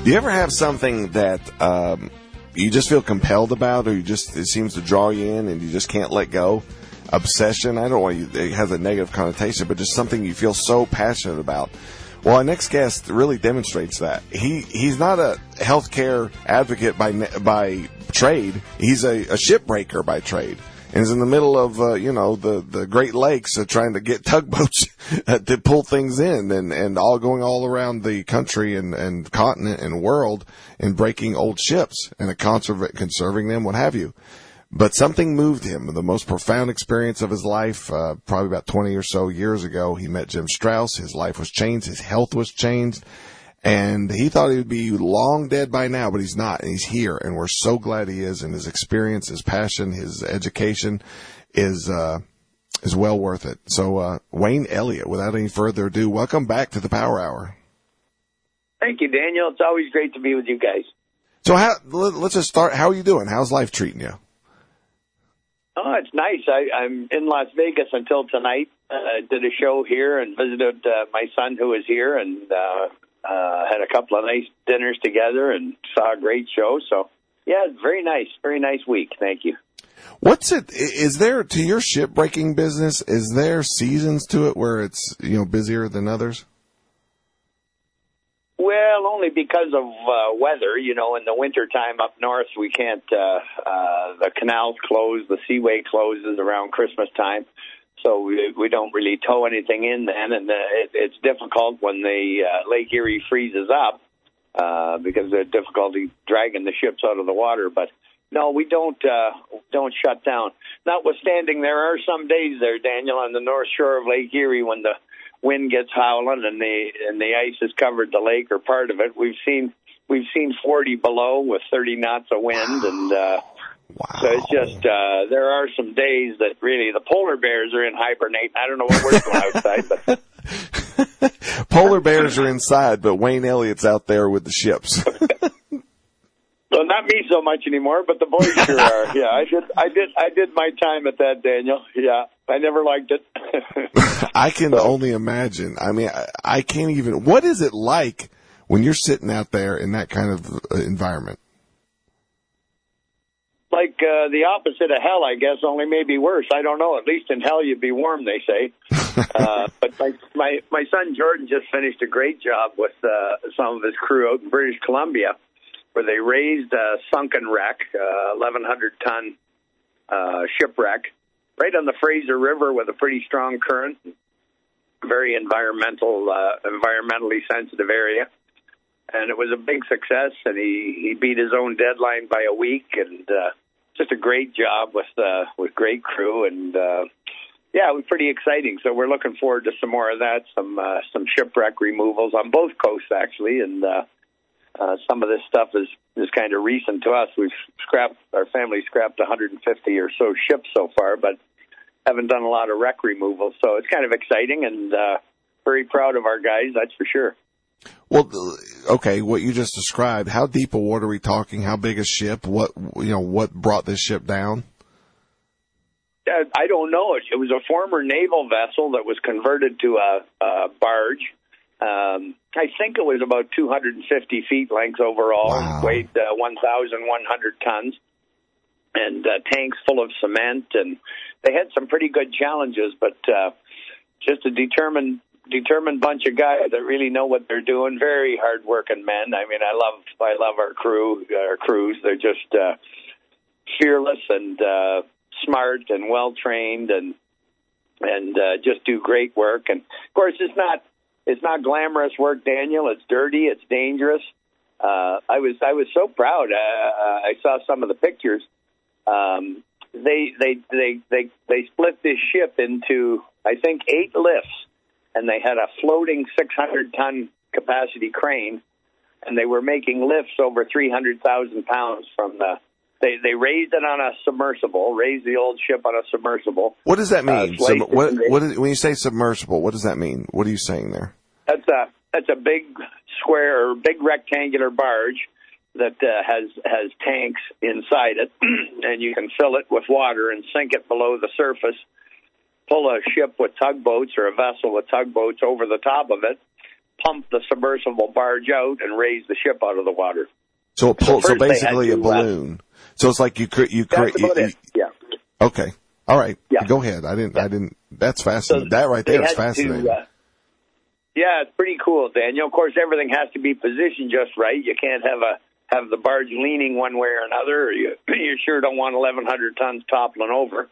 Do you ever have something that you just feel compelled about, or it seems to draw you in and you just can't let go? Obsession, I don't want it has a negative connotation, but just something you feel so passionate about. Well, our next guest really demonstrates that. He's not a healthcare advocate by trade. He's a shipbreaker by trade. And is in the middle of, the Great Lakes trying to get tugboats to pull things in and all going all around the country and continent and world and breaking old ships and conserving them, what have you. But something moved him. The most profound experience of his life, probably about 20 or so years ago, he met Jim Strauss. His life was changed. His health was changed. And he thought he would be long dead by now, but he's not. And he's here. And we're so glad he is. And his experience, his passion, his education is well worth it. So, Wayne Elliott, without any further ado, welcome back to the Power Hour. Thank you, Daniel. It's always great to be with you guys. So let's just start. How are you doing? How's life treating you? Oh, it's nice. I'm in Las Vegas until tonight. Did a show here and visited my son who was here and had a couple of nice dinners together and saw a great show. So, yeah, very nice. Very nice week. Thank you. Is there, to your shipbreaking business, is there seasons to it where it's, busier than others? Well, only because of weather. In the wintertime up north, we can't, the canals close, the seaway closes around Christmas time, so we don't really tow anything in then, and it's difficult when the Lake Erie freezes up because of the difficulty dragging the ships out of the water. But no, we don't shut down. Notwithstanding, there are some days there, Daniel, on the north shore of Lake Erie when the wind gets howling and the ice has covered the lake or part of it. We've seen 40 below with 30 knots of wind, and wow. So it's just there are some days that really the polar bears are in hibernate. I don't know what we're doing outside, but polar bears are inside, but Wayne Elliott's out there with the ships. Well, not me so much anymore, but the boys sure are. Yeah, I did my time at that, Daniel. Yeah, I never liked it. I can only imagine. I mean, I can't even. What is it like when you're sitting out there in that kind of environment? Like the opposite of hell, I guess, only maybe worse. I don't know. At least in hell you'd be warm, they say. But my son Jordan just finished a great job with some of his crew out in British Columbia, where they raised a sunken wreck, 1,100-ton shipwreck, right on the Fraser River with a pretty strong current, very environmentally sensitive area. And it was a big success, and he beat his own deadline by a week, and just a great job with great crew, and yeah, it was pretty exciting. So we're looking forward to some more of that, some shipwreck removals on both coasts, actually, and some of this stuff is kind of recent to us. Our family scrapped 150 or so ships so far, but haven't done a lot of wreck removal. So it's kind of exciting, and very proud of our guys, that's for sure. Well, okay, what you just described, how deep a water are we talking? How big a ship? What brought this ship down? I don't know. It was a former naval vessel that was converted to a barge. I think it was about 250 feet length overall. Wow. Weighed 1,100 tons, and tanks full of cement. And they had some pretty good challenges, but just a determined bunch of guys that really know what they're doing. Very hard-working men. I mean, I love our crews. They're just fearless and smart and well-trained, and just do great work. And of course, it's not glamorous work, Daniel. It's dirty. It's dangerous. I was so proud. I saw some of the pictures. They split this ship into, I think, 8 lifts, and they had a floating 600-ton capacity crane, and they were making lifts over 300,000 pounds from the. They raised it on a submersible, raised the old ship on a submersible. What does that mean? When you say submersible, what does that mean? What are you saying there? That's a big square or big rectangular barge that has tanks inside it, and you can fill it with water and sink it below the surface, pull a ship with tugboats or a vessel with tugboats over the top of it, pump the submersible barge out and raise the ship out of the water. So it pulls, so basically a to, balloon. So it's like That's about it. Yeah. Okay. All right. Yeah. Go ahead. I didn't, that's fascinating. So that right there is fascinating. Yeah, it's pretty cool, Daniel. Of course, everything has to be positioned just right. You can't have the barge leaning one way or another. Or you sure don't want 1,100 tons toppling over.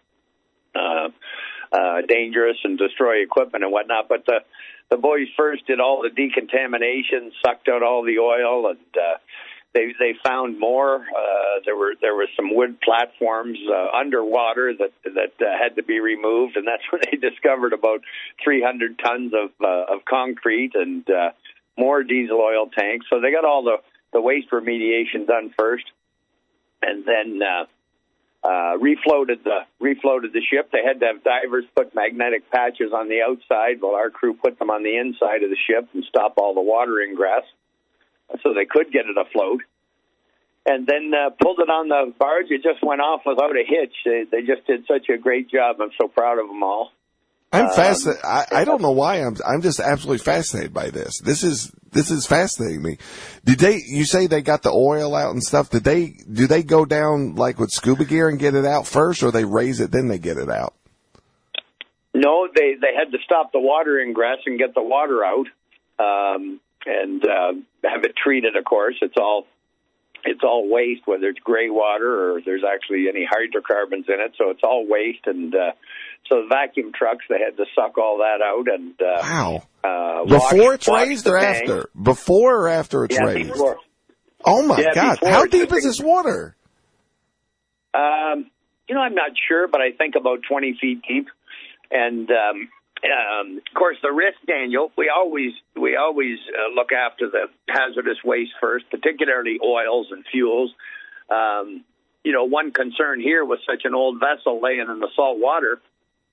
Dangerous and destroy equipment and whatnot. But the boys first did all the decontamination, sucked out all the oil, and they found more. There were some wood platforms underwater that had to be removed, and that's when they discovered about 300 tons of concrete and more diesel oil tanks. So they got all the waste remediation done first, and then refloated the ship. They had to have divers put magnetic patches on the outside, while our crew put them on the inside of the ship and stop all the water ingress, so they could get it afloat. And then pulled it on the barge. It just went off without a hitch. They just did such a great job. I'm so proud of them all. I'm fascinated. I don't know why I'm just absolutely fascinated by this. This is fascinating me. You say they got the oil out and stuff? Do they go down like with scuba gear and get it out first, or they raise it then they get it out? No, they had to stop the water ingress and get the water out, and have it treated. Of course, it's all waste, whether it's gray water or if there's actually any hydrocarbons in it. So it's all waste, and so the vacuum trucks, they had to suck all that out. And wow! Before it's raised or after? Before or after it's raised? Before. Oh my God! How deep is this water? I'm not sure, but I think about 20 feet deep. And of course, the risk, Daniel, we always look after the hazardous waste first, particularly oils and fuels. One concern here with such an old vessel laying in the salt water,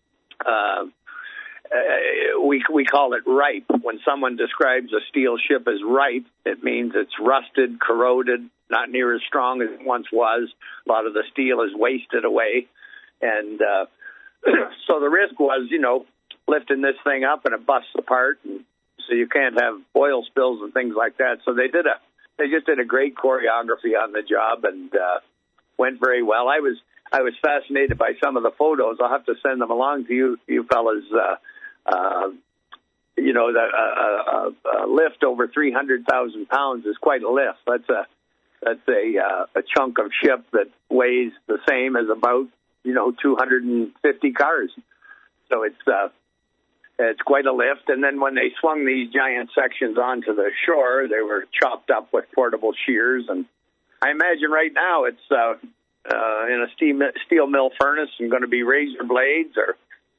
we call it ripe. When someone describes a steel ship as ripe, it means it's rusted, corroded, not near as strong as it once was. A lot of the steel is wasted away. And so the risk was, lifting this thing up and it busts apart, and so you can't have oil spills and things like that. So they just did a great choreography on the job, and went very well. I was fascinated by some of the photos. I'll have to send them along to you fellas. A lift over 300,000 pounds is quite a lift. That's a chunk of ship that weighs the same as about 250 cars. So it's quite a lift. And then when they swung these giant sections onto the shore, they were chopped up with portable shears. And I imagine right now it's in a steel mill furnace and going to be razor blades or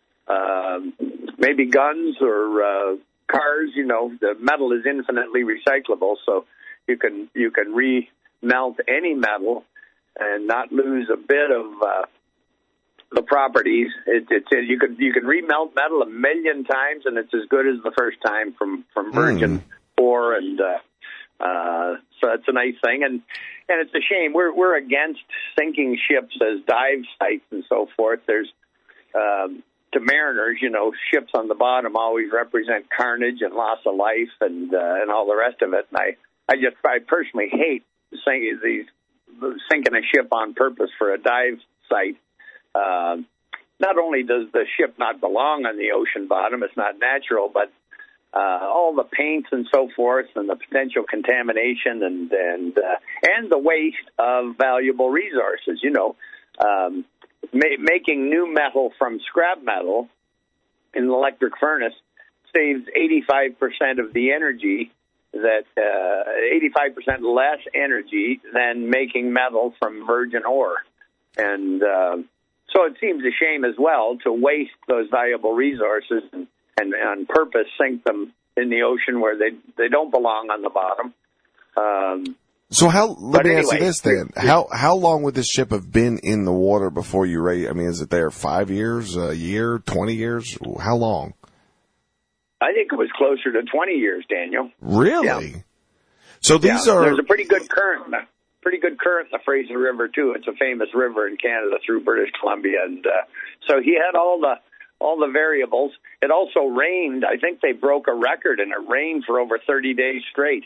maybe guns or cars. The metal is infinitely recyclable, so you can remelt any metal and not lose a bit of the properties. You can remelt metal 1 million times, and it's as good as the first time from virgin ore, and so it's a nice thing. And it's a shame we're against sinking ships as dive sites and so forth. There's to mariners, ships on the bottom always represent carnage and loss of life and all the rest of it. And I personally hate sinking a ship on purpose for a dive site. Not only does the ship not belong on the ocean bottom, it's not natural, but all the paints and so forth, and the potential contamination and the waste of valuable resources. Making new metal from scrap metal in an electric furnace saves 85% of the energy, 85% less energy than making metal from virgin ore. And so it seems a shame as well to waste those valuable resources and on purpose sink them in the ocean where they don't belong on the bottom. So let me ask you this then. How long would this ship have been in the water before you raised? I mean, is it there 5 years, a year, 20 years? How long? I think it was closer to 20 years, Daniel. Really? Yeah. So these are... There's a pretty good current in the Fraser River, too. It's a famous river in Canada through British Columbia. And so he had all the variables. it also rained. I think they broke a record, and it rained for over 30 days straight,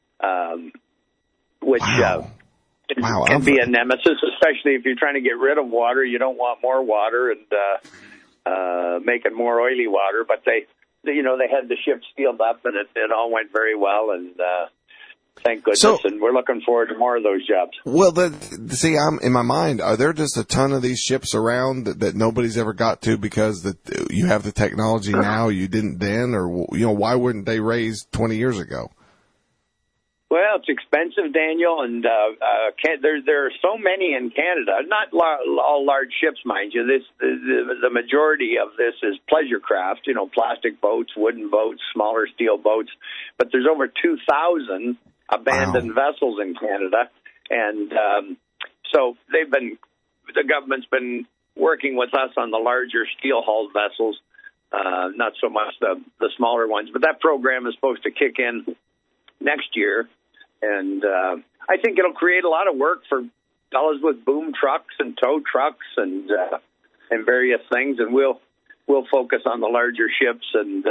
which can be a nemesis, especially if you're trying to get rid of water. You don't want more water and make it more oily water. But they had the ship sealed up, and it all went very well, and thank goodness, and we're looking forward to more of those jobs. Well, see, I'm in my mind, are there just a ton of these ships around that nobody's ever got to because you have the technology now you didn't then, or why wouldn't they raise 20 years ago? Well, it's expensive, Daniel, and there are so many in Canada. Not all large ships, mind you. The majority of this is pleasure craft, plastic boats, wooden boats, smaller steel boats. But there's over 2,000 abandoned vessels in Canada, and so the government's been working with us on the larger steel-hulled vessels, not so much the smaller ones. But that program is supposed to kick in next year. And I think it'll create a lot of work for fellows with boom trucks and tow trucks and various things. And we'll focus on the larger ships and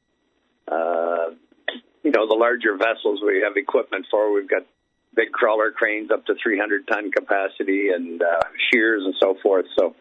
the larger vessels we have equipment for. We've got big crawler cranes up to 300-ton capacity and shears and so forth. So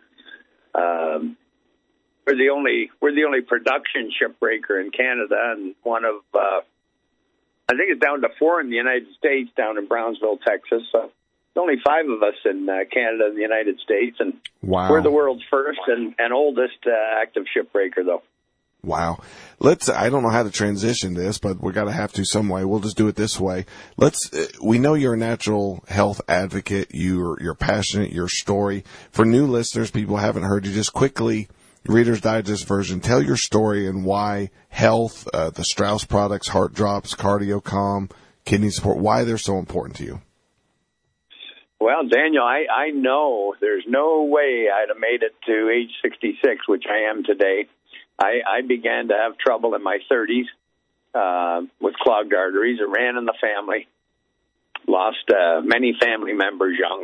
we're the only production shipbreaker in Canada, and one of I think it's down to 4 in the United States, down in Brownsville, Texas. So there's only 5 of us in Canada and the United States, and we're the world's first and oldest active shipbreaker, though. Wow. I don't know how to transition this, but we're going to have to some way. We'll just do it this way. We know you're a natural health advocate. You're passionate, your story. For new listeners, people who haven't heard you, just quickly, Reader's Digest version, tell your story and why health, the Strauss products, Heart Drops, CardioCalm, kidney support, why they're so important to you. Well, Daniel, I know there's no way I'd have made it to age 66, which I am today. I began to have trouble in my 30s with clogged arteries. It ran in the family. Lost many family members young.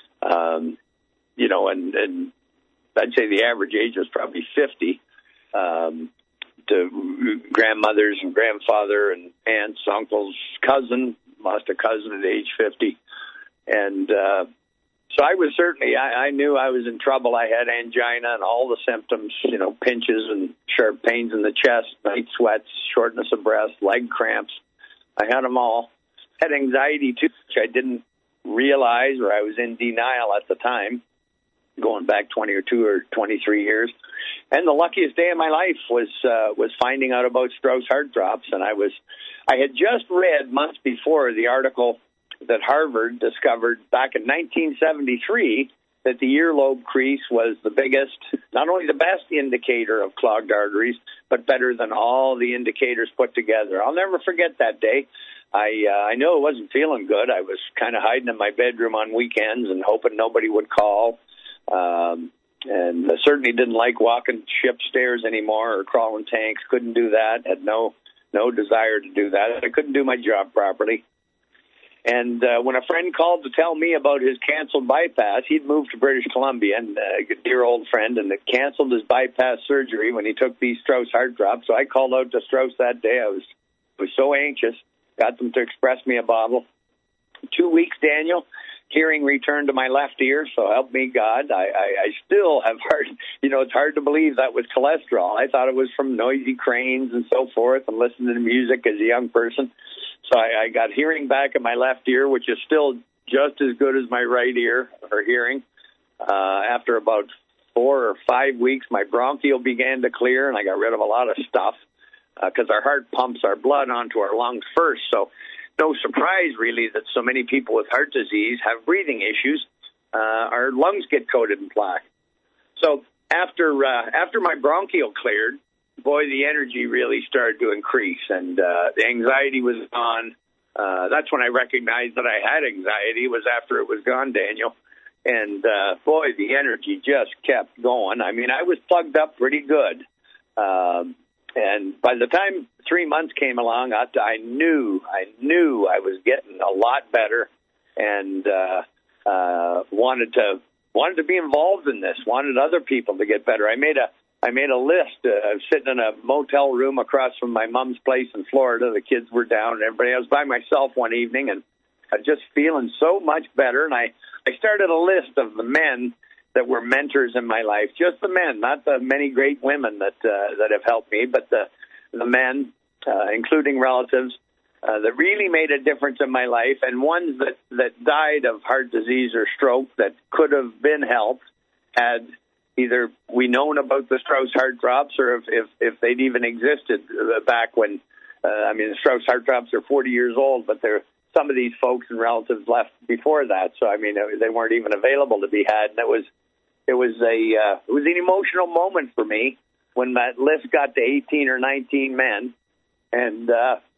And I'd say the average age was probably 50, to grandmothers and grandfather and aunts, uncles, cousin, lost a cousin at age 50. And so I was certainly, I knew I was in trouble. I had angina and all the symptoms, pinches and sharp pains in the chest, night sweats, shortness of breath, leg cramps. I had them all. Had anxiety, too, which I didn't realize, or I was in denial at the time, going back 22 or 23 years. And the luckiest day of my life was finding out about Strauss Heart Drops. And I had just read months before the article that Harvard discovered back in 1973 that the earlobe crease was the biggest, not only the best indicator of clogged arteries, but better than all the indicators put together. I'll never forget that day. I knew I wasn't feeling good. I was kind of hiding in my bedroom on weekends and hoping nobody would call. And I certainly didn't like walking ship stairs anymore or crawling tanks. Couldn't do that. Had no desire to do that. I couldn't do my job properly. And when a friend called to tell me about his canceled bypass, he'd moved to British Columbia, and a dear old friend, and it canceled his bypass surgery when he took these Strauss Heart Drops. So I called out to Strauss that day. I was so anxious. Got them to express me a bottle. 2 weeks, Daniel. Hearing returned to my left ear, so help me God. I still have it's hard to believe that was cholesterol. I thought it was from noisy cranes and so forth and listening to music as a young person. So I got hearing back in my left ear, which is still just as good as my right ear for hearing. After about 4 or 5 weeks, my bronchial began to clear, and I got rid of a lot of stuff because our heart pumps our blood onto our lungs first. So no surprise, really, that so many people with heart disease have breathing issues. Our lungs get coated in plaque. So after my bronchial cleared, boy, the energy really started to increase, and the anxiety was gone. That's when I recognized that I had anxiety, was after it was gone, Daniel. And, boy, the energy just kept going. I mean, I was plugged up pretty good. And by the time 3 months came along, I knew I was getting a lot better, and wanted to be involved in this, wanted other people to get better. I made a I made a list. Sitting in a motel room across from my mom's place in Florida. The kids were down and everybody. I was by myself one evening, and I was just feeling so much better. And I started a list of the men that were mentors in my life. Just the men, not the many great women that have helped me, but the men, including relatives, that really made a difference in my life, and ones that died of heart disease or stroke that could have been helped had either we known about the Strauss Heart Drops, or if they'd even existed back when, the Strauss Heart Drops are 40 years old, but some of these folks and relatives left before that. So, they weren't even available to be had. And it was an emotional moment for me when that list got to 18 or 19 men, and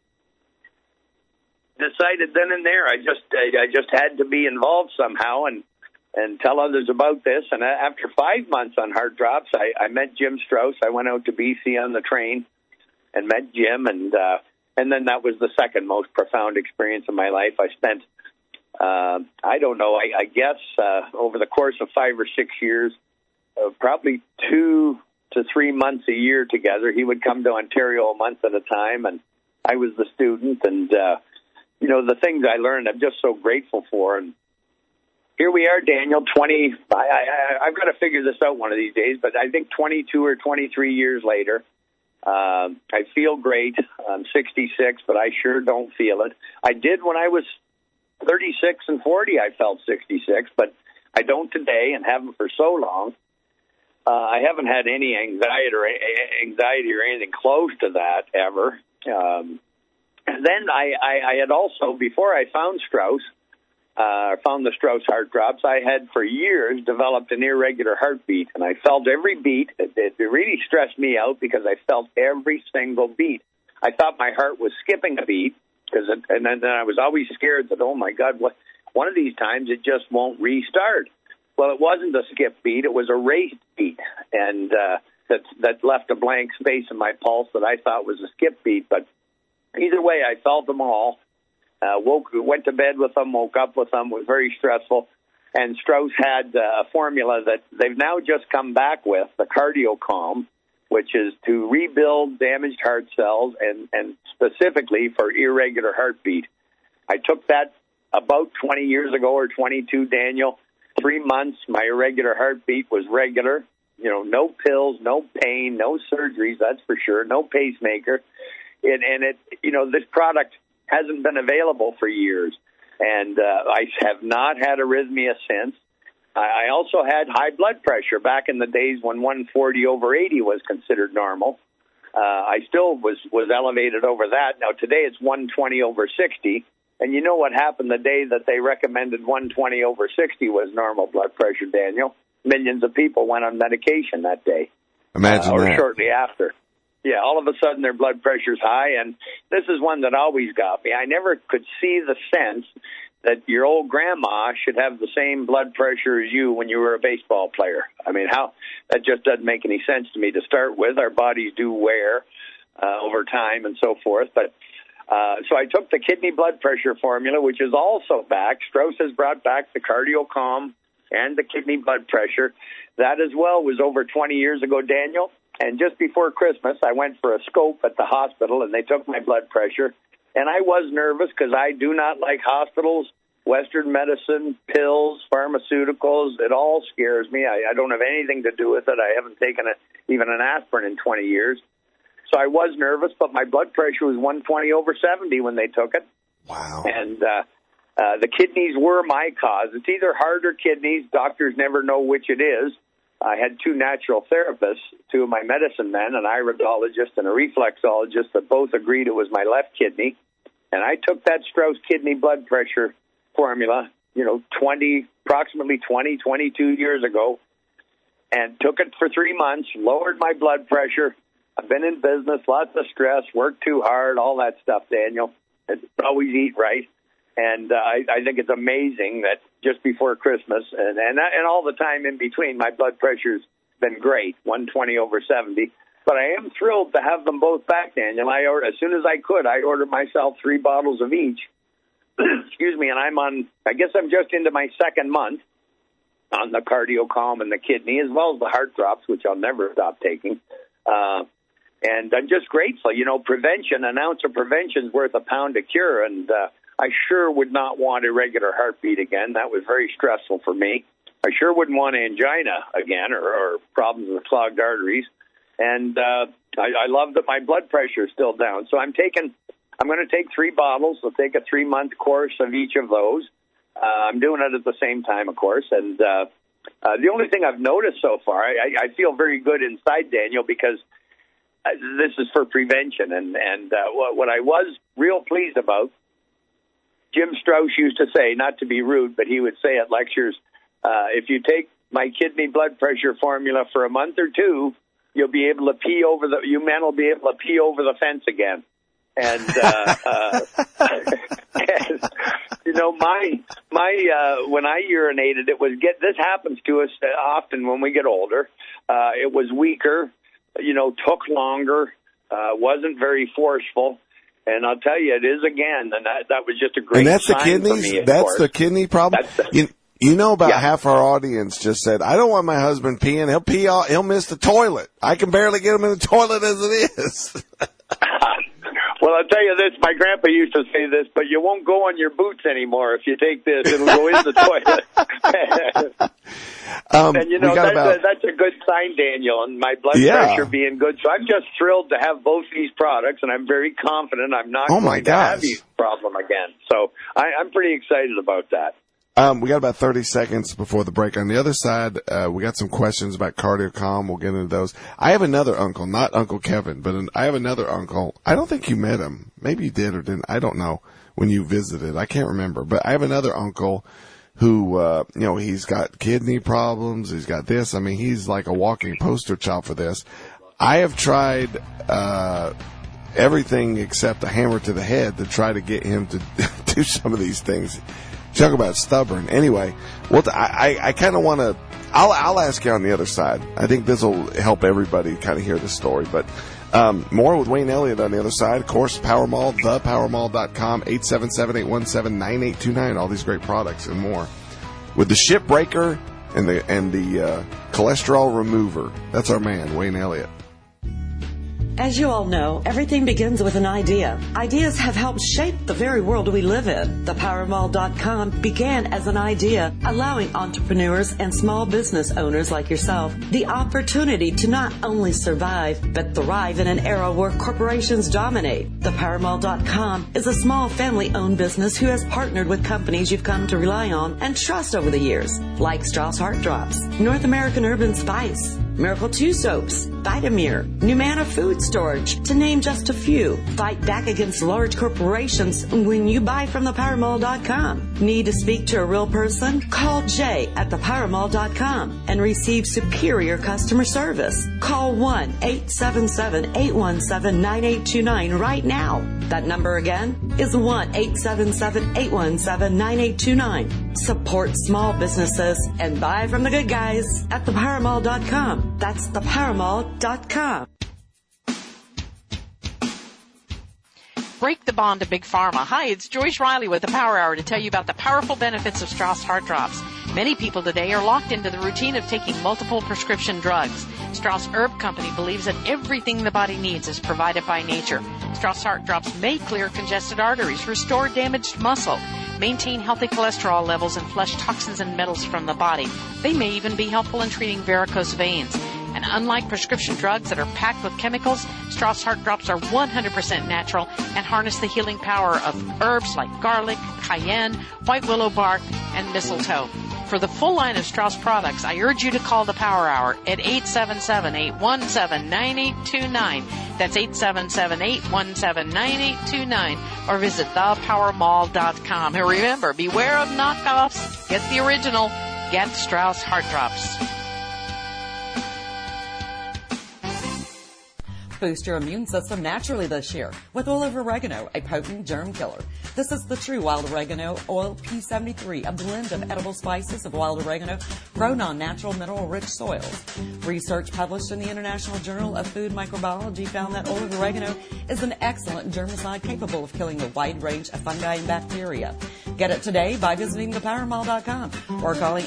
decided then and there I just had to be involved somehow and tell others about this. And after 5 months on Heart Drops, I met Jim Strauss. I went out to BC on the train and met Jim, and then that was the second most profound experience of my life. I spent, I guess over the course of 5 or 6 years, probably 2 to 3 months a year together. He would come to Ontario a month at a time, and I was the student, and the things I learned, I'm just so grateful for. And here we are, Daniel, I've got to figure this out one of these days, but I think 22 or 23 years later, I feel great. I'm 66, but I sure don't feel it. I did when I was 36 and 40, I felt 66, but I don't today and haven't for so long. I haven't had any anxiety or anything close to that ever. And then I had also, before I found Strauss, found the Strauss Heart Drops, I had for years developed an irregular heartbeat, and I felt every beat. It really stressed me out because I felt every single beat. I thought my heart was skipping a beat, and then I was always scared that, oh my God, one of these times it just won't restart. Well, it wasn't a skip beat; it was a raced beat, and that left a blank space in my pulse that I thought was a skip beat, but either way, I felt them all. Went to bed with them, woke up with them, was very stressful. And Strauss had a formula that they've now just come back with, the CardioCalm, which is to rebuild damaged heart cells and specifically for irregular heartbeat. I took that about 20 years ago or 22, Daniel. 3 months, my irregular heartbeat was regular. No pills, no pain, no surgeries, that's for sure, no pacemaker. And this product hasn't been available for years, and I have not had arrhythmia since. I also had high blood pressure back in the days when 140/80 was considered normal. I still was elevated over that. Now today it's 120/60, and you know what happened the day that they recommended 120/60 was normal blood pressure, Daniel? Millions of people went on medication that day. Imagine or that. Shortly after. Yeah, all of a sudden their blood pressure's high, and this is one that always got me. I never could see the sense that your old grandma should have the same blood pressure as you when you were a baseball player. That just doesn't make any sense to me to start with. Our bodies do wear over time and so forth. But so I took the kidney blood pressure formula, which is also back. Strauss has brought back the CardioCalm and the kidney blood pressure. That as well was over 20 years ago, Daniel. And just before Christmas, I went for a scope at the hospital, and they took my blood pressure. And I was nervous because I do not like hospitals, Western medicine, pills, pharmaceuticals. It all scares me. I don't have anything to do with it. I haven't taken even an aspirin in 20 years. So I was nervous, but my blood pressure was 120/70 when they took it. Wow. And the kidneys were my cause. It's either heart or kidneys. Doctors never know which it is. I had 2 natural therapists, 2 of my medicine men, an iridologist and a reflexologist that both agreed it was my left kidney. And I took that Strauss kidney blood pressure formula, approximately 22 years ago, and took it for 3 months, lowered my blood pressure. I've been in business, lots of stress, worked too hard, all that stuff, Daniel. Always eat right. And I think it's amazing that just before Christmas and all the time in between, my blood pressure's been great, 120/70. But I am thrilled to have them both back, Daniel. As soon as I could, I ordered myself 3 bottles of each. Excuse me, and I guess I'm just into my second month. on the CardioCalm and the kidney, as well as the heart drops, which I'll never stop taking. And I'm just grateful. You know, prevention, an ounce of prevention is worth a pound of cure. And I sure would not want irregular heartbeat again. That was very stressful for me. I sure wouldn't want angina again or problems with clogged arteries. And I love that my blood pressure is still down. So I'm going to take 3 bottles. I'll take a 3-month course of each of those. I'm doing it at the same time, of course. And the only thing I've noticed so far, I feel very good inside, Daniel, because this is for prevention. And what I was real pleased about, Jim Strauss used to say, not to be rude, but he would say at lectures, if you take my kidney blood pressure formula for a month or 2, you'll be able to pee over you men will be able to pee over the fence again. And, you know, when I urinated, this happens to us often when we get older. It was weaker, you know, took longer, wasn't very forceful. And I'll tell you, it is again, and that was just a great sign. And that's the kidneys? For me, that's the kidney problem? You know, about half our audience just said, I don't want my husband peeing. He'll miss the toilet. I can barely get him in the toilet as it is. Well, I'll tell you this. My grandpa used to say this, but you won't go on your boots anymore if you take this. It'll go in the toilet. And, you know, that's a good sign, Daniel, and my blood pressure being good. So I'm just thrilled to have both these products, and I'm very confident I'm not going to have this problem again. So I'm pretty excited about that. We got about 30 seconds before the break. On the other side, we got some questions about CardioCalm. We'll get into those. I have another uncle, not Uncle Kevin, but I have another uncle. I don't think you met him. Maybe you did or didn't. I don't know when you visited. I can't remember. But I have another uncle who, you know, he's got kidney problems. He's got this. I mean, he's like a walking poster child for this. I have tried everything except a hammer to the head to try to get him to do some of these things. Talk about stubborn. Anyway, I kind of want to. I'll ask you on the other side. I think this will help everybody kind of hear the story. But more with Wayne Elliott on the other side. Of course, Powermall, thepowermall.com, 877-817-9829. All these great products and more. With the Shipbreaker and the cholesterol remover. That's our man, Wayne Elliott. As you all know, everything begins with an idea. Ideas have helped shape the very world we live in. ThePowerMall.com began as an idea, allowing entrepreneurs and small business owners like yourself the opportunity to not only survive, but thrive in an era where corporations dominate. ThePowerMall.com is a small family-owned business who has partnered with companies you've come to rely on and trust over the years, like Strauss Heart Drops, North American Urban Spice, Miracle 2 Soaps, Vitamir, Numana Food Storage, to name just a few. Fight back against large corporations when you buy from thepowermall.com. Need to speak to a real person? Call Jay at thepowermall.com and receive superior customer service. Call 1-877-817-9829 right now. That number again is 1-877-817-9829. Support small businesses and buy from the good guys at thepowermall.com. That's thepowermall.com. Break the bond to Big Pharma. Hi, it's Joyce Riley with the Power Hour to tell you about the powerful benefits of Strauss Heart Drops. Many people today are locked into the routine of taking multiple prescription drugs. Strauss Herb Company believes that everything the body needs is provided by nature. Strauss Heart Drops may clear congested arteries, restore damaged muscle, maintain healthy cholesterol levels, and flush toxins and metals from the body. They may even be helpful in treating varicose veins. And unlike prescription drugs that are packed with chemicals, Strauss Heart Drops are 100% natural and harness the healing power of herbs like garlic, cayenne, white willow bark, and mistletoe. For the full line of Strauss products, I urge you to call the Power Hour at 877-817-9829. That's 877-817-9829. Or visit thepowermall.com. And remember, beware of knockoffs. Get the original. Get Strauss Heart Drops. Boost your immune system naturally this year with oil of oregano, a potent germ killer. This is the true wild oregano oil P73, a blend of edible spices of wild oregano grown on natural mineral-rich soils. Research published in the International Journal of Food Microbiology found that oil of oregano is an excellent germicide capable of killing a wide range of fungi and bacteria. Get it today by visiting thepowermall.com or calling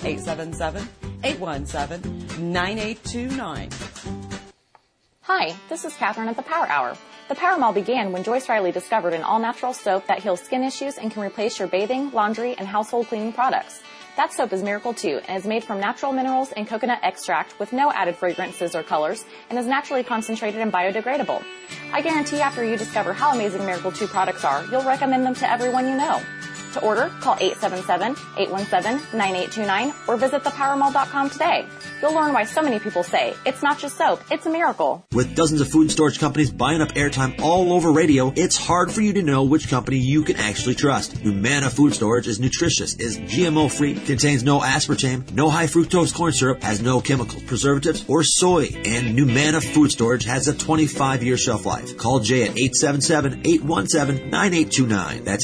877-817-9829. Hi, this is Catherine at the Power Hour. The Power Mall began when Joyce Riley discovered an all-natural soap that heals skin issues and can replace your bathing, laundry, and household cleaning products. That soap is Miracle 2 and is made from natural minerals and coconut extract with no added fragrances or colors and is naturally concentrated and biodegradable. I guarantee after you discover how amazing Miracle 2 products are, you'll recommend them to everyone you know. To order, call 877-817-9829 or visit thepowermall.com today. You'll learn why so many people say, it's not just soap, it's a miracle. With dozens of food storage companies buying up airtime all over radio, it's hard for you to know which company you can actually trust. Humana Food Storage is nutritious, is GMO-free, contains no aspartame, no high fructose corn syrup, has no chemicals, preservatives, or soy. And Humana Food Storage has a 25-year shelf life. Call Jay at 877-817-9829. That's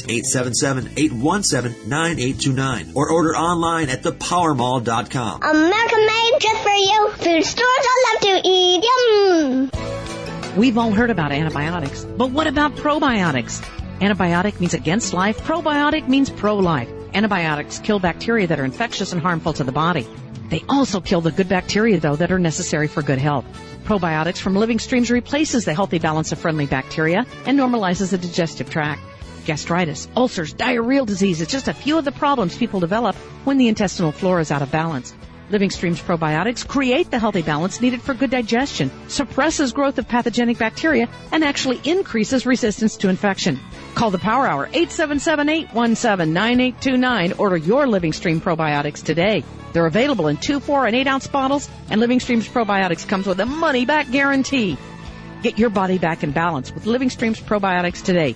877-817-9829. Or order online at thepowermall.com. America made just for you. Food stores I love to eat. Yum. We've all heard about antibiotics, but what about probiotics? Antibiotic means against life. Probiotic means pro-life. Antibiotics kill bacteria that are infectious and harmful to the body. They also kill the good bacteria, though, that are necessary for good health. Probiotics from Living Streams replaces the healthy balance of friendly bacteria and normalizes the digestive tract. Gastritis, ulcers, diarrheal disease is just a few of the problems people develop when the intestinal flora is out of balance. Living Streams probiotics create the healthy balance needed for good digestion, suppresses growth of pathogenic bacteria, and actually increases resistance to infection. Call the Power Hour, 877-817-9829. Order your Living Stream probiotics today. They're available in 2, 4, and 8-ounce bottles, and Living Streams probiotics comes with a money-back guarantee. Get your body back in balance with Living Streams probiotics today.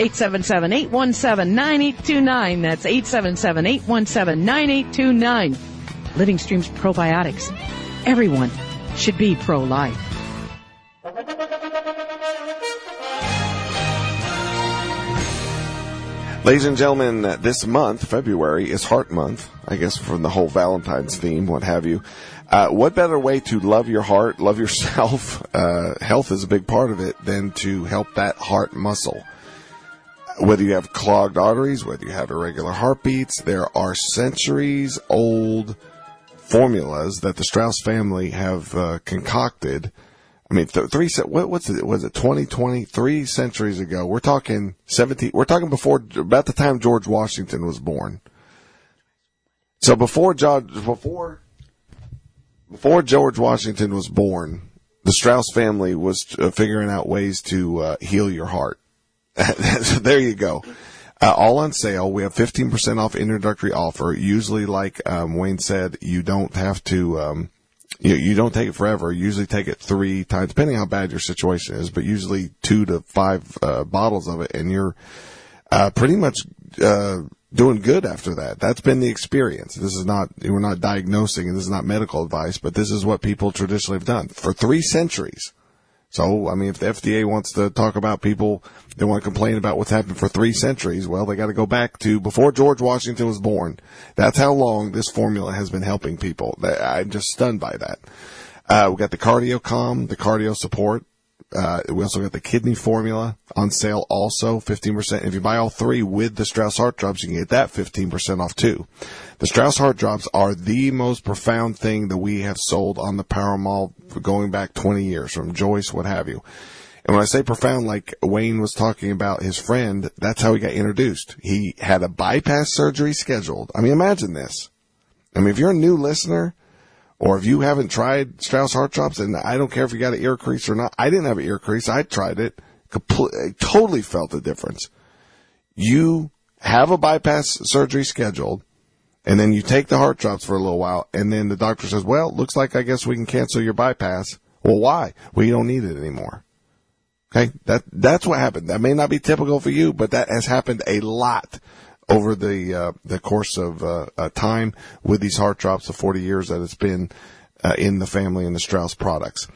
877-817-9829. That's 877-817-9829. Living Streams probiotics. Everyone should be pro-life. Ladies and gentlemen, this month, February, is Heart Month. I guess from the whole Valentine's theme, what have you. What better way to love your heart, love yourself, health is a big part of it, than to help that heart muscle. Whether you have clogged arteries, whether you have irregular heartbeats, there are centuries-old formulas that the Strauss family have concocted. I mean, was it 2020? 3 centuries ago. We're talking about the time George Washington was born. So before George Washington was born, the Strauss family was figuring out ways to heal your heart. There you go. All on sale. We have 15% off introductory offer. Usually, like Wayne said, you don't have to, you don't take it forever. You usually take it 3 times, depending how bad your situation is, but usually 2 to 5 bottles of it, and you're pretty much doing good after that. That's been the experience. We're not diagnosing, and this is not medical advice, but this is what people traditionally have done for 3 centuries. So, I mean, if the FDA wants to talk about people, they want to complain about what's happened for 3 centuries, well, they got to go back to before George Washington was born. That's how long this formula has been helping people. I'm just stunned by that. We got the Cardio Calm, the Cardio Support. We also got the Kidney Formula on sale also, 15%. If you buy all 3 with the Strauss Heart Drops, you can get that 15% off too. The Strauss Heart Drops are the most profound thing that we have sold on the Power Mall for going back 20 years, from Joyce, what have you. And when I say profound, like Wayne was talking about his friend, that's how he got introduced. He had a bypass surgery scheduled. I mean, imagine this. I mean, if you're a new listener, or if you haven't tried Strauss Heart Drops, and I don't care if you got an ear crease or not. I didn't have an ear crease. I tried it. Totally felt the difference. You have a bypass surgery scheduled, and then you take the heart drops for a little while, and then the doctor says, well, looks like I guess we can cancel your bypass. Well, why? Well, you don't need it anymore. Okay? That's what happened. That may not be typical for you, but that has happened a lot over the course of time with these heart drops, the 40 years that it's been in the family and the Strauss products.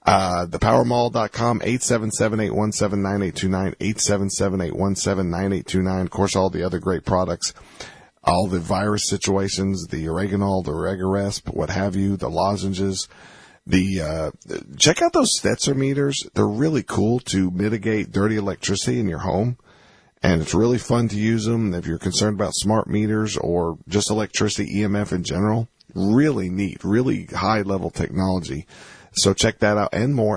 Thepowermall.com, 877-817-9829, 877-817-9829. Of course, all the other great products, all the virus situations, the oregano, the Regaresp, what have you, the lozenges. Check out those Stetzer meters. They're really cool to mitigate dirty electricity in your home. And it's really fun to use them if you're concerned about smart meters or just electricity, EMF in general. Really neat, really high-level technology. So check that out and more,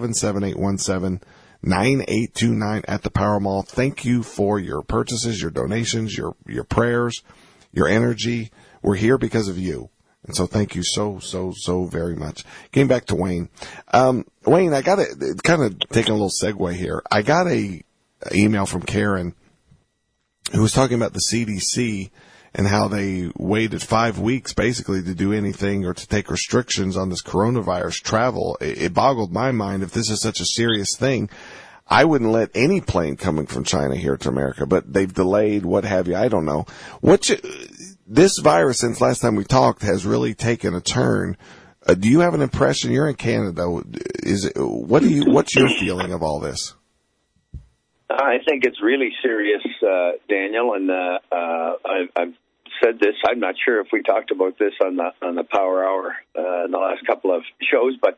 877-817-9829 at the Power Mall. Thank you for your purchases, your donations, your prayers, your energy. We're here because of you. And so thank you so very much. Getting back to Wayne. Wayne, I got to kind of take a little segue here. I got a email from Karen who was talking about the CDC and how they waited 5 weeks basically to do anything or to take restrictions on this coronavirus travel. It boggled my mind. If this is such a serious thing, I wouldn't let any plane coming from China here to America, but they've delayed, what have you. I don't know. This virus, since last time we talked, has really taken a turn. Do you have an impression? You're in Canada. What's your feeling of all this? I think it's really serious, Daniel, and I've said this. I'm not sure if we talked about this on the Power Hour in the last couple of shows, but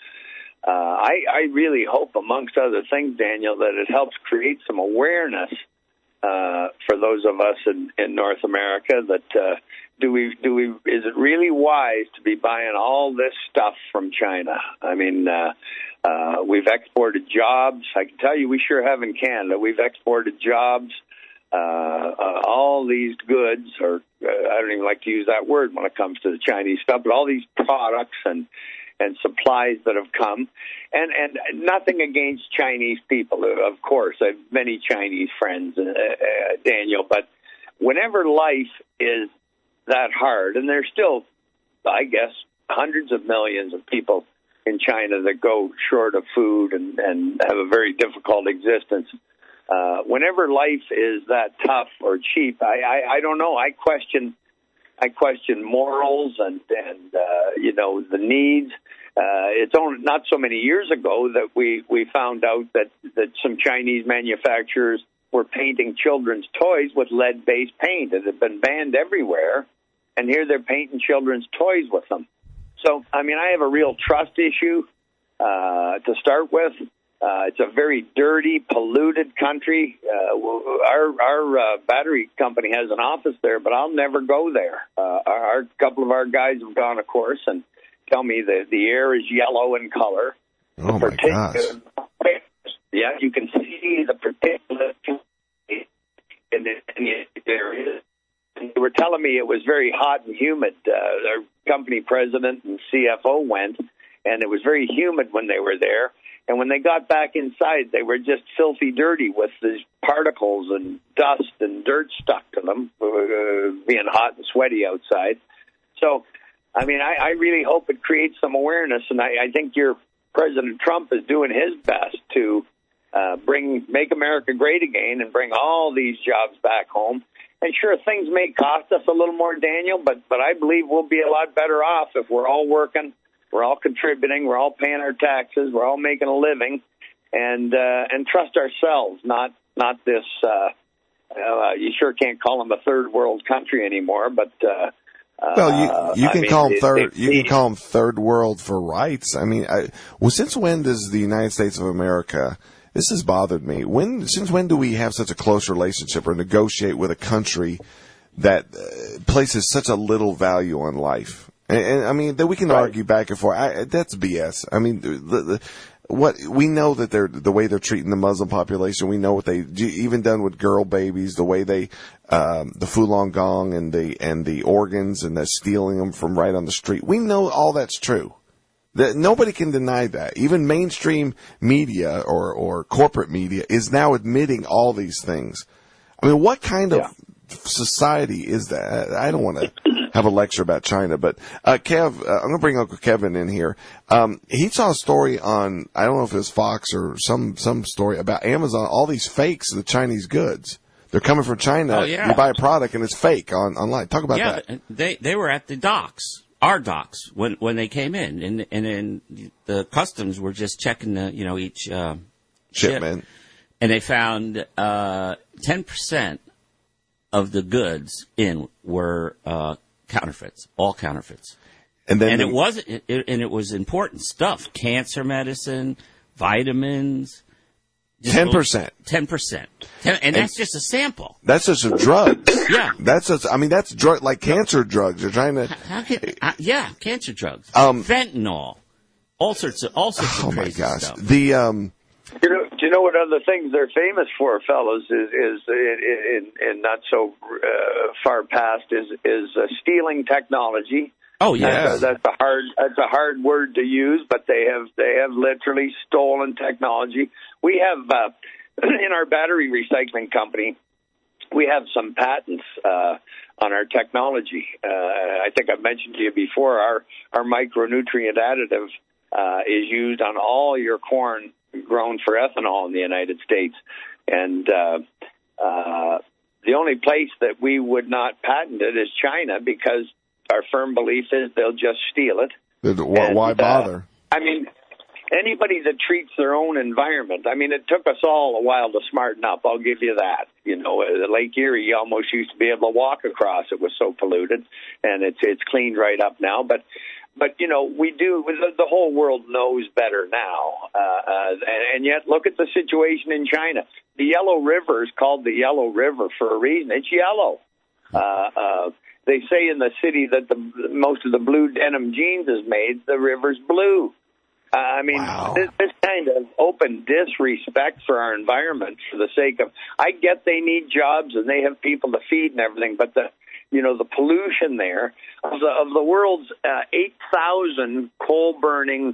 I really hope, amongst other things, Daniel, that it helps create some awareness for those of us in North America that is it really wise to be buying all this stuff from China? I mean, we've exported jobs. I can tell you we sure have in Canada. We've exported jobs, all these goods, or I don't even like to use that word when it comes to the Chinese stuff, but all these products and supplies that have come. And nothing against Chinese people, of course. I have many Chinese friends, Daniel, but whenever life is that hard, and there's still, I guess, hundreds of millions of people in China that go short of food and have a very difficult existence. Whenever life is that tough or cheap, I don't know. I question morals and the needs. It's only not so many years ago that we found out that some Chinese manufacturers were painting children's toys with lead-based paint. It had been banned everywhere, and here they're painting children's toys with them. So, I mean, I have a real trust issue to start with. It's a very dirty, polluted country. Our battery company has an office there, but I'll never go there. A couple of our guys have gone, of course, and tell me that the air is yellow in color. Oh, my gosh. Yeah, you can see the particulate in the area. They were telling me it was very hot and humid. Our company president and CFO went, and it was very humid when they were there. And when they got back inside, they were just filthy dirty with these particles and dust and dirt stuck to them, being hot and sweaty outside. So, I mean, I really hope it creates some awareness, and I think your President Trump is doing his best to make America great again and bring all these jobs back home. And sure, things may cost us a little more, Daniel, but I believe we'll be a lot better off if we're all working, we're all contributing, we're all paying our taxes, we're all making a living, and trust ourselves, not this. You sure can't call them a third world country anymore, but. Well, you can call them third. You can call them third world for rights. I mean, since when does the United States of America? This has bothered me. Since when do we have such a close relationship or negotiate with a country that places such a little value on life? And I mean, that we can argue back and forth. That's BS. I mean, what we know that the way they're treating the Muslim population. We know what they even done with girl babies. The way they the Falun Gong and the organs and they're stealing them from right on the street. We know all that's true. That nobody can deny that. Even mainstream media or corporate media is now admitting all these things. I mean, what kind of society is that? I don't want to have a lecture about China, but Kev, I'm going to bring Uncle Kevin in here. He saw a story on, I don't know if it was Fox or some story about Amazon, all these fakes of the Chinese goods. They're coming from China. Oh, yeah. You buy a product and it's fake online. Talk about that. They were at the docks. our docks when they came in, and then the customs were just checking each shipment, and they found 10% of the goods in were counterfeits, all counterfeits. And it was important stuff: cancer medicine, vitamins. 10%. 10%. And that's just a sample. That's just a drug. Yeah. That's drug, like cancer drugs. They're trying to. Cancer drugs. Fentanyl. All sorts of crazy stuff. Do you know what other things they're famous for, fellas? Is in not so far past is stealing technology. Oh yeah, that's a hard word to use, but they have literally stolen technology. We have in our battery recycling company, we have some patents on our technology. I think I've mentioned to you before. Our micronutrient additive is used on all your corn grown for ethanol in the United States, and the only place that we would not patent it is China, because our firm belief is they'll just steal it. Why bother? Anybody that treats their own environment, it took us all a while to smarten up. I'll give you that. Lake Erie, you almost used to be able to walk across. It was so polluted, and it's cleaned right up now. But we do. The whole world knows better now, and yet look at the situation in China. The Yellow River is called the Yellow River for a reason. It's yellow. They say in the city that most of the blue denim jeans is made. The river's blue. Wow. This kind of open disrespect for our environment for the sake of, I get they need jobs and they have people to feed and everything, but the pollution there of the world's 8,000 coal burning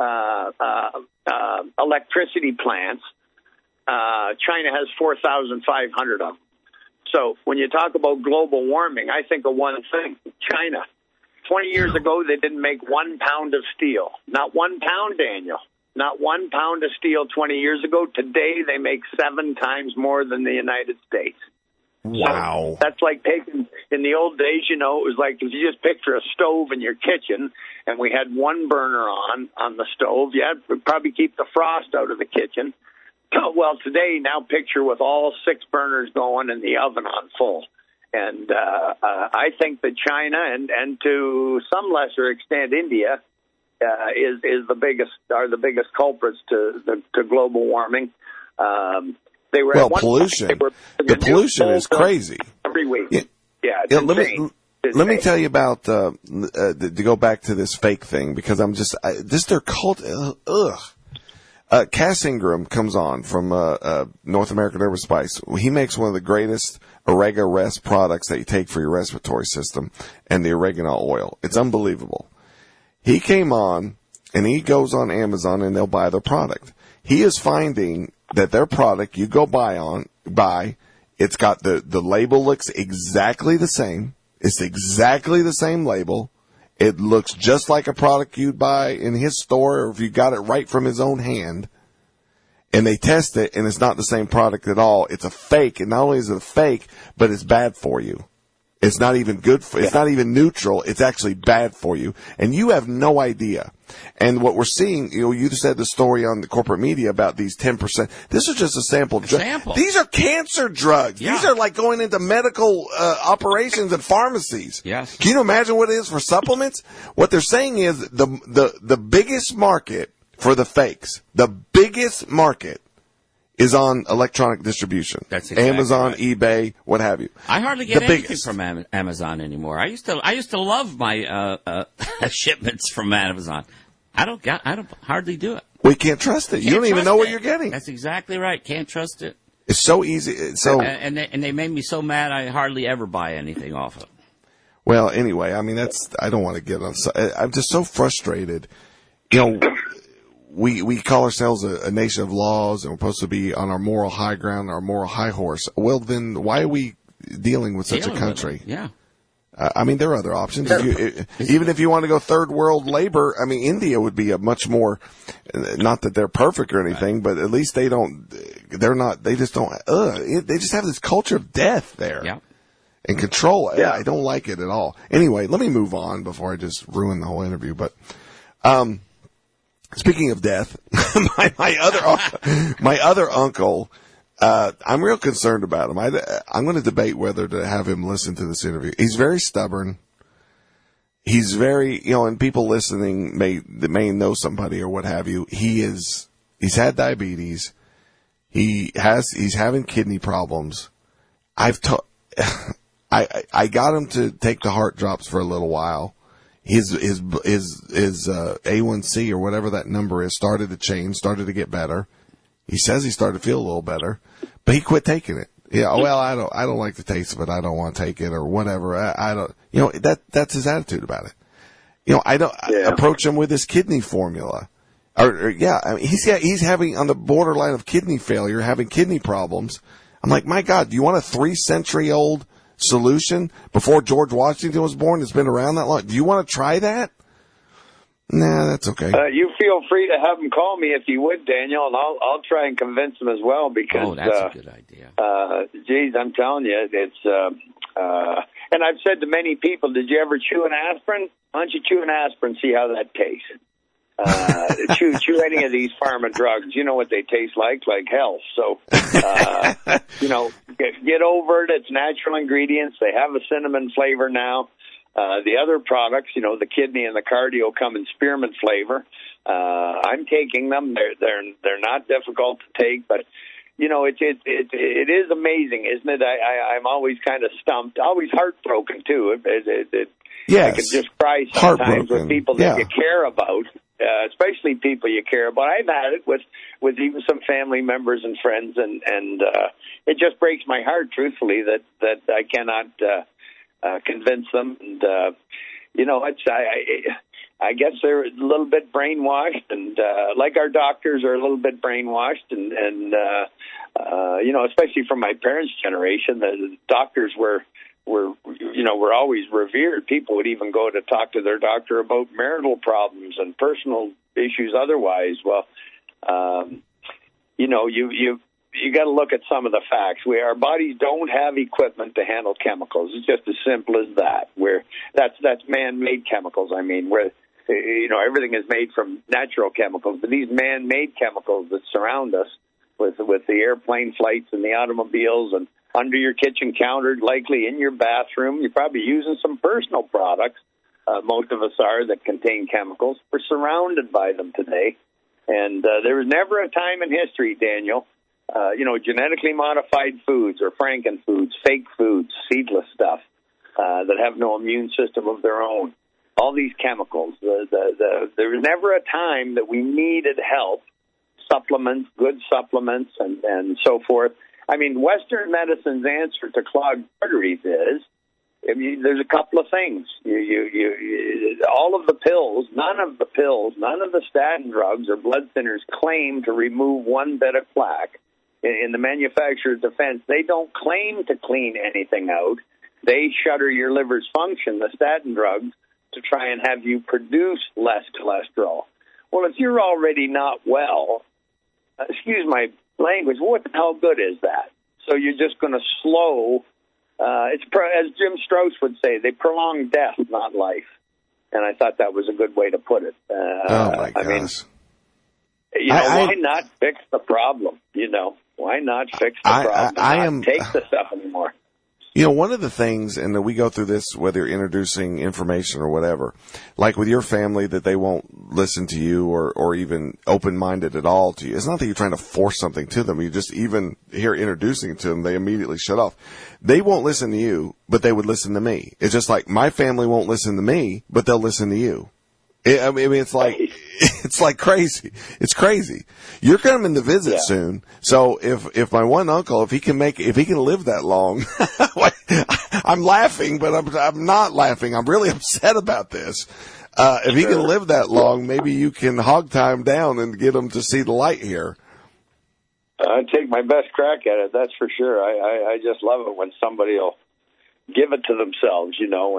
electricity plants, China has 4,500 of them. So when you talk about global warming, I think of one thing: China. 20 years ago, they didn't make 1 pound of steel. Not 1 pound, Daniel. Not 1 pound of steel 20 years ago. Today, they make 7 times more than the United States. Wow. So that's like taking, in the old days, it was like if you just picture a stove in your kitchen and we had one burner on the stove, it would probably keep the frost out of the kitchen. Well, today, now picture with all 6 burners going and the oven on full. And I think that China and to some lesser extent India is the biggest culprits to global warming. They were pollution. The pollution is crazy every week. Let me tell you about to go back to this fake thing, because I'm just their cult. Cass Ingram comes on from North American Herb & Spice. He makes one of the greatest Orega Rest products that you take for your respiratory system, and the oregano oil. It's unbelievable. He came on, and he goes on Amazon, and they'll buy their product. He is finding that their product, you go buy, it's got the label looks exactly the same. It's exactly the same label. It looks just like a product you'd buy in his store, or if you got it right from his own hand. And they test it, and it's not the same product at all. It's a fake, and not only is it a fake, but it's bad for you. It's not even good for. It's not even neutral. It's actually bad for you, and you have no idea. And what we're seeing, you said the story on the corporate media about these 10%. This is just a sample. These are cancer drugs. Yeah. These are like going into medical operations and pharmacies. Yes. Can you imagine what it is for supplements? What they're saying is the biggest market for the fakes, the biggest market is on electronic distribution. That's exactly Amazon, right. eBay, what have you. I hardly get anything from Amazon anymore. I used to love my shipments from Amazon. I don't hardly do it. We can't trust it. You don't even know what you're getting. That's exactly right. Can't trust it. It's so easy. And they made me so mad I hardly ever buy anything off of it. Well, anyway, I don't want to get on. I'm just so frustrated. We call ourselves a nation of laws, and we're supposed to be on our moral high ground, our moral high horse. Well, then why are we dealing with such a country? Yeah. There are other options. Even if you want to go third world labor, India would be a much more, not that they're perfect or anything, but at least they just have this culture of death there. Yeah. and control it. Yeah. I don't like it at all. Anyway, let me move on before I just ruin the whole interview. But speaking of death, my other uncle, I'm real concerned about him. I'm going to debate whether to have him listen to this interview. He's very stubborn. He's very, and people listening may know somebody or what have you. He's had diabetes. He's having kidney problems. I got him to take the heart drops for a little while. His A1C or whatever that number is started to change, started to get better. He says he started to feel a little better, but he quit taking it. Yeah, well, I don't like the taste of it. I don't want to take it or whatever. I don't, that's his attitude about it. I approach him with his kidney formula. He's having on the borderline of kidney failure, having kidney problems. I'm like, my God, do you want a 3-century-old solution before George Washington was born? It's been around that long. Do you want to try that? Nah, that's okay. You feel free to have him call me if you would, Daniel, and I'll try and convince him as well because. That's a good idea. Geez, I'm telling you, it's. And I've said to many people, did you ever chew an aspirin? Why don't you chew an aspirin, see how that tastes? Chew any of these pharma drugs. You know what they taste like hell. So, get over it. It's natural ingredients. They have a cinnamon flavor now. The other products, the kidney and the cardio come in spearmint flavor. I'm taking them. They're not difficult to take, but it is amazing, isn't it? I'm always kind of stumped, always heartbroken too. Yes. I can just cry sometimes with people that you care about, especially people you care about. I've had it with even some family members and friends, and it just breaks my heart, truthfully, that I cannot convince them. And I guess they're a little bit brainwashed, and like our doctors are a little bit brainwashed, and especially from my parents' generation, the doctors were always revered. People would even go to talk to their doctor about marital problems and personal issues otherwise. Well, you got to look at some of the facts. Our bodies don't have equipment to handle chemicals. It's just as simple as that. That's man-made chemicals. I mean, where everything is made from natural chemicals, but these man-made chemicals that surround us with the airplane flights and the automobiles and under your kitchen counter, likely in your bathroom, you're probably using some personal products. Most of us are that contain chemicals. We're surrounded by them today, and there was never a time in history, Daniel. Genetically modified foods or frankenfoods, fake foods, seedless stuff that have no immune system of their own. All these chemicals. There was never a time that we needed help, supplements, good supplements, and so forth. I mean, Western medicine's answer to clogged arteries is, there's a couple of things. All of the pills, none of the statin drugs or blood thinners claim to remove one bit of plaque. In the manufacturer's defense, they don't claim to clean anything out. They shutter your liver's function, the statin drugs, to try and have you produce less cholesterol. Well, if you're already not well, excuse my language, what the hell good is that? So you're just going to slow, as Jim Strauss would say, they prolong death, not life. And I thought that was a good way to put it. Oh, my gosh. Why not fix the problem? Why not fix the problem? Not take the stuff anymore. One of the things, and we go through this whether you're introducing information or whatever, like with your family that they won't listen to you or even open-minded at all to you. It's not that you're trying to force something to them. You just even here introducing it to them, they immediately shut off. They won't listen to you, but they would listen to me. It's just like my family won't listen to me, but they'll listen to you. It's like crazy. It's crazy. You're coming to visit soon. So if my one uncle, if he can live that long, I'm laughing, but I'm not laughing. I'm really upset about this. If he can live that long, maybe you can hog time down and get him to see the light here. I take my best crack at it. That's for sure. I just love it when somebody will give it to themselves,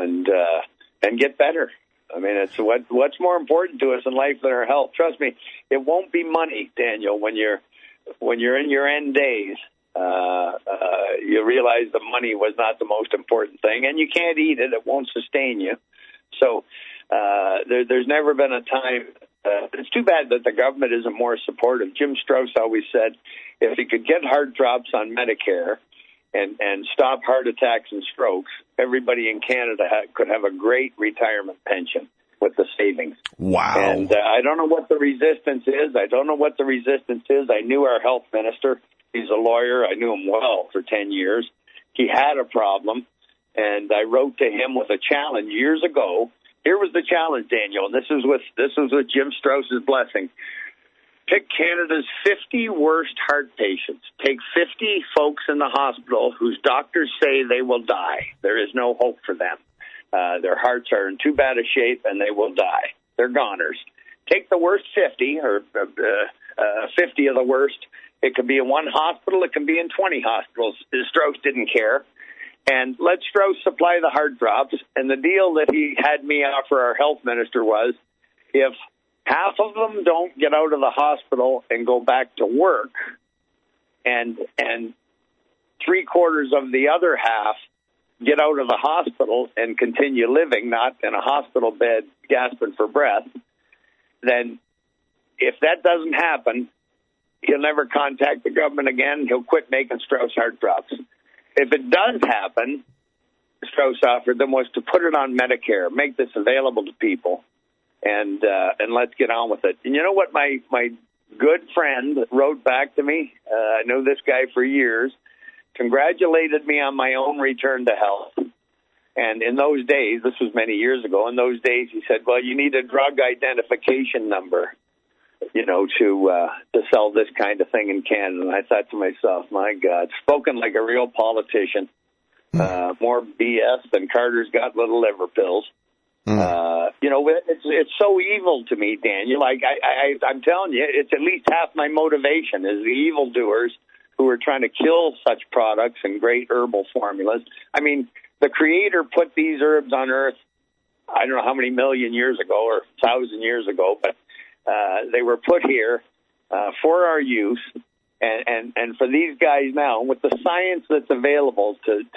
and get better. I mean, it's what's more important to us in life than our health. Trust me, it won't be money, Daniel, when you're in your end days. you realize the money was not the most important thing, and you can't eat it. It won't sustain you. So there's never been a time. It's too bad that the government isn't more supportive. Jim Strauss always said if he could get heart drops on Medicare and stop heart attacks and strokes, everybody in Canada could have a great retirement pension with the savings. Wow. And I don't know what the resistance is. I knew our health minister. He's a lawyer. I knew him well for 10 years. He had a problem, and I wrote to him with a challenge years ago. Here was the challenge, Daniel, and this was with Jim Strauss's blessing. Pick Canada's 50 worst heart patients. Take 50 folks in the hospital whose doctors say they will die. There is no hope for them. Their hearts are in too bad a shape, and they will die. They're goners. Take the worst 50, or 50 of the worst. It could be in one hospital. It can be in 20 hospitals. Strauss didn't care. And let Strauss supply the heart drops. And the deal that he had me offer our health minister was, if half of them don't get out of the hospital and go back to work, and 3/4 of the other half get out of the hospital and continue living, not in a hospital bed gasping for breath, then if that doesn't happen, he'll never contact the government again. He'll quit making Strauss heart drops. If it does happen, Strauss offered them was to put it on Medicare, make this available to people, and let's get on with it. And you know what my good friend wrote back to me? I know this guy for years, congratulated me on my own return to health. And in those days, this was many years ago, in those days he said, well, you need a drug identification number, to sell this kind of thing in Canada. And I thought to myself, my God, spoken like a real politician. More BS than Carter's got little liver pills. It's so evil to me, Daniel. Like I'm telling you, it's at least half my motivation is the evildoers who are trying to kill such products and great herbal formulas. I mean, the Creator put these herbs on Earth, I don't know how many million years ago or 1,000 years ago, but they were put here for our use. And for these guys now, with the science that's available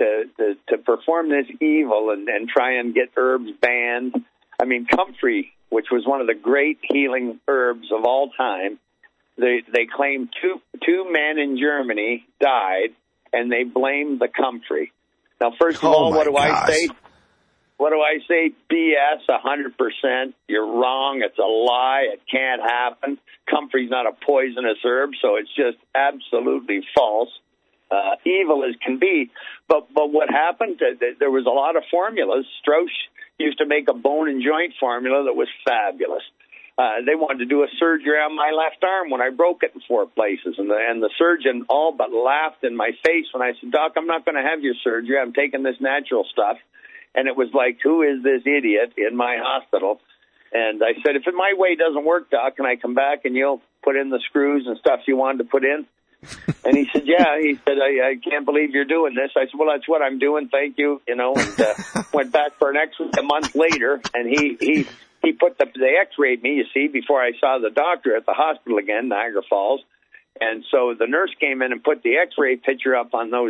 to perform this evil and try and get herbs banned. I mean, comfrey, which was one of the great healing herbs of all time, they claimed two men in Germany died, and they blamed the comfrey. Now, first of all, what do I say? What do I say? BS, 100%. You're wrong. It's a lie. It can't happen. Comfrey's not a poisonous herb, so it's just absolutely false. Evil as can be. But what happened, there was a lot of formulas. Strauss used to make a bone and joint formula that was fabulous. They wanted to do a surgery on my left arm when I broke it in 4 places. And the surgeon all but laughed in my face when I said, Doc, I'm not going to have your surgery. I'm taking this natural stuff. And it was like, who is this idiot in my hospital? And I said, if my way doesn't work, Doc, can I come back and you'll put in the screws and stuff you wanted to put in? And he said, yeah. He said, I can't believe you're doing this. I said, well, that's what I'm doing. Thank you. And went back for an X-ray a month later, and he put they X-rayed me, you see, before I saw the doctor at the hospital again, Niagara Falls. And so the nurse came in and put the X-ray picture up on those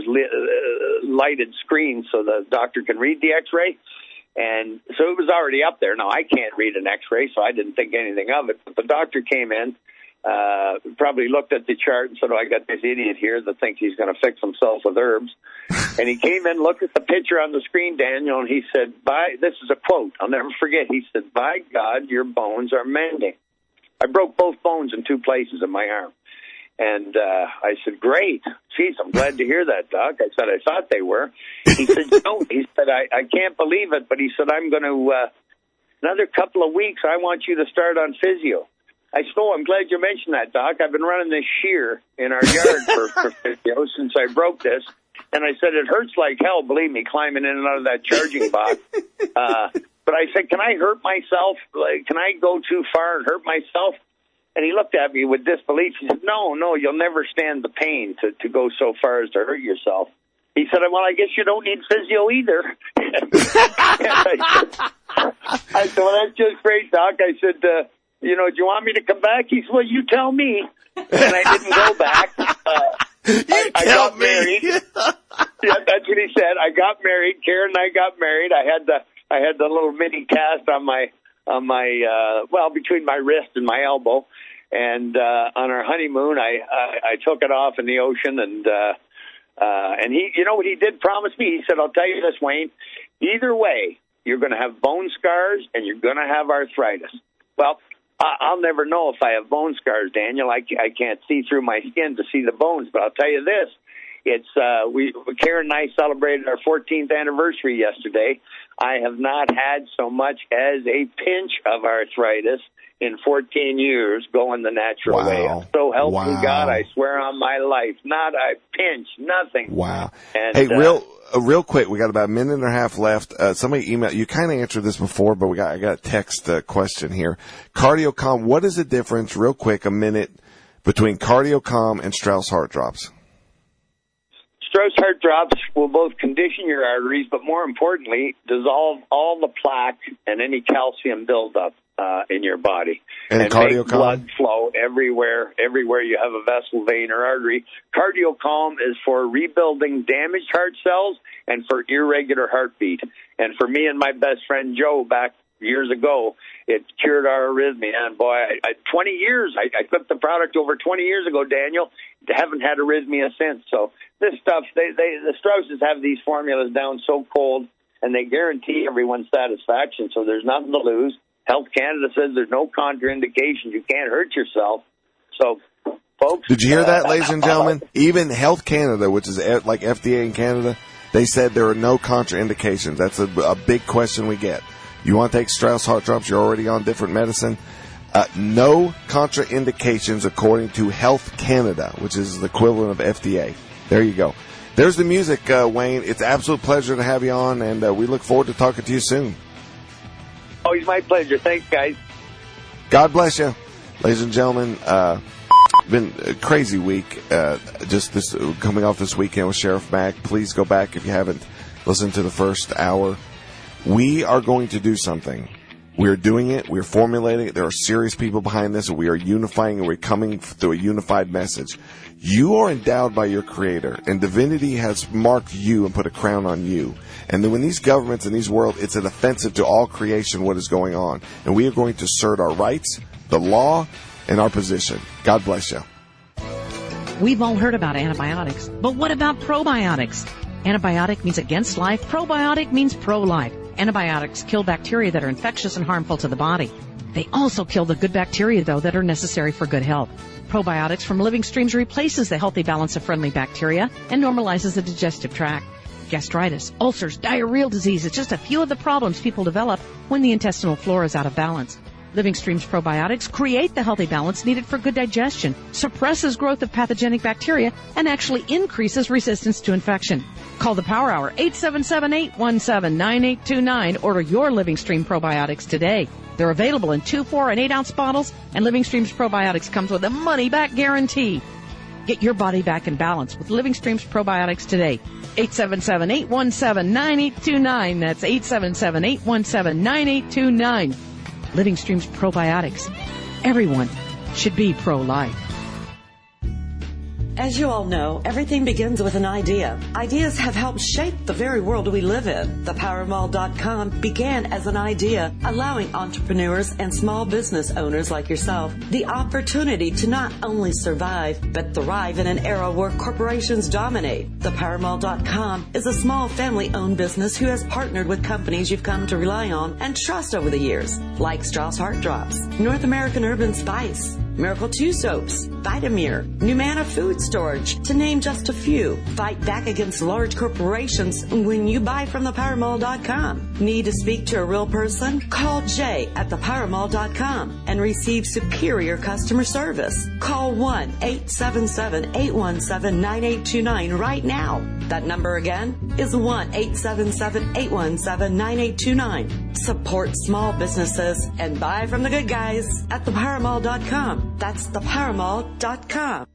lighted screens so the doctor can read the X-ray. And so it was already up there. Now, I can't read an X-ray, so I didn't think anything of it. But the doctor came in, probably looked at the chart and said, I got this idiot here that thinks he's going to fix himself with herbs. And he came in, looked at the picture on the screen, Daniel, and he said, this is a quote, I'll never forget. He said, by God, your bones are mending. I broke both bones in 2 places in my arm. And I said, great. Geez, I'm glad to hear that, Doc. I said, I thought they were. He said, no. He said, I can't believe it. But he said, I'm going to, another couple of weeks, I want you to start on physio. I said, I'm glad you mentioned that, Doc. I've been running this shear in our yard for physio since I broke this. And I said, it hurts like hell, believe me, climbing in and out of that charging box. But I said, can I hurt myself? Can I go too far and hurt myself? And he looked at me with disbelief. He said, no, you'll never stand the pain to go so far as to hurt yourself. He said, well, I guess you don't need physio either. I said, well, that's just great, Doc. I said, do you want me to come back? He said, well, you tell me. And I didn't go back. You I killed got me. married. Yeah, that's what he said. I got married. Karen and I got married. I had the little mini cast on my between my wrist and my elbow. And on our honeymoon, I took it off in the ocean, and he, you know what he did promise me? He said, "I'll tell you this, Wayne. Either way, you're going to have bone scars and you're going to have arthritis." Well, I'll never know if I have bone scars, Daniel. I can't see through my skin to see the bones, but I'll tell you this. It's Karen and I celebrated our 14th anniversary yesterday. I have not had so much as a pinch of arthritis in 14 years going the natural way. I'm so help me God, I swear on my life. Not a pinch, nothing. Wow. And, hey, real quick, we got about a minute and a half left. Somebody emailed, you kind of answered this before, but I got a text question here. CardioCalm, what is the difference, real quick, a minute, between CardioCalm and Strauss Heart Drops? Strauss Heart Drops will both condition your arteries, but more importantly, dissolve all the plaque and any calcium buildup in your body, and make blood flow everywhere you have a vessel, vein, or artery. CardioCalm is for rebuilding damaged heart cells and for irregular heartbeat. And for me and my best friend Joe back years ago, it cured our arrhythmia. And boy, 20 years, I clipped the product over 20 years ago, Daniel. Haven't had arrhythmia since. So this stuff, the Strausses have these formulas down so cold, and they guarantee everyone's satisfaction. So there's nothing to lose. Health Canada says there's no contraindications. You can't hurt yourself. So, folks. Did you hear that, ladies and gentlemen? Even Health Canada, which is like FDA in Canada, they said there are no contraindications. That's a big question we get. You want to take Strauss Heart Drops? You're already on different medicine. No contraindications according to Health Canada, which is the equivalent of FDA. There you go. There's the music, Wayne. It's an absolute pleasure to have you on, and we look forward to talking to you soon. Always my pleasure. Thanks, guys. God bless you. Ladies and gentlemen, been a crazy week. Just this coming off this weekend with Sheriff Mack. Please go back if you haven't listened to the first hour. We are going to do something. We're doing it. We're formulating it. There are serious people behind this. We are unifying, and we're coming through a unified message. You are endowed by your Creator, and divinity has marked you and put a crown on you. And then when these governments in these worlds, it's an offensive to all creation what is going on. And we are going to assert our rights, the law, and our position. God bless you. We've all heard about antibiotics, but what about probiotics? Antibiotic means against life. Probiotic means pro-life. Antibiotics kill bacteria that are infectious and harmful to the body. They also kill the good bacteria, though, that are necessary for good health. Probiotics from Living Streams replaces the healthy balance of friendly bacteria and normalizes the digestive tract. Gastritis, ulcers, diarrheal disease, it's just a few of the problems people develop when the intestinal flora is out of balance. Living Streams probiotics create the healthy balance needed for good digestion, suppresses growth of pathogenic bacteria, and actually increases resistance to infection. Call the Power Hour, 877-817-9829. Order your Living Stream probiotics today. They're available in 2, 4, and 8-ounce bottles, and Living Streams probiotics comes with a money-back guarantee. Get your body back in balance with Living Streams probiotics today. 877-817-9829. That's 877-817-9829. Living Streams probiotics. Everyone should be pro-life. As you all know, everything begins with an idea. Ideas have helped shape the very world we live in. ThePowerMall.com began as an idea, allowing entrepreneurs and small business owners like yourself the opportunity to not only survive, but thrive in an era where corporations dominate. ThePowerMall.com is a small family-owned business who has partnered with companies you've come to rely on and trust over the years, like Strauss Heart Drops, North American Herb & Spice, Miracle 2 Soaps, Vitamir, Numana Food Storage, to name just a few. Fight back against large corporations when you buy from ThePowerMall.com. Need to speak to a real person? Call Jay at ThePowerMall.com and receive superior customer service. Call 1-877-817-9829 right now. That number again is 1-877-817-9829. Support small businesses and buy from the good guys at ThePowerMall.com. That's ThePowerMall.com.